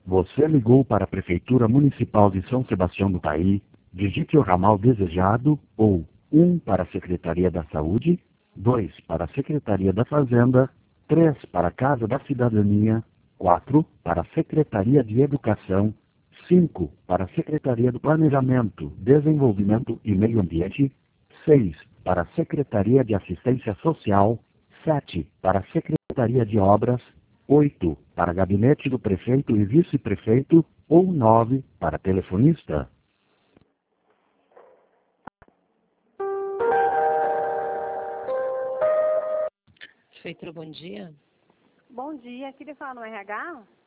Você ligou para a Prefeitura Municipal de São Sebastião do Caí. Digite o ramal desejado ou 1 para a Secretaria da Saúde, 2 para a Secretaria da Fazenda, 3 para a Casa da Cidadania, 4 para a Secretaria de Educação, 5 para a Secretaria do Planejamento, Desenvolvimento e Meio Ambiente, 6 para a Secretaria de Assistência Social, 7 para a Secretaria de Obras, 8 para Gabinete do Prefeito e Vice-Prefeito ou 9 para telefonista. Prefeitura, bom dia. Bom dia, queria falar no RH?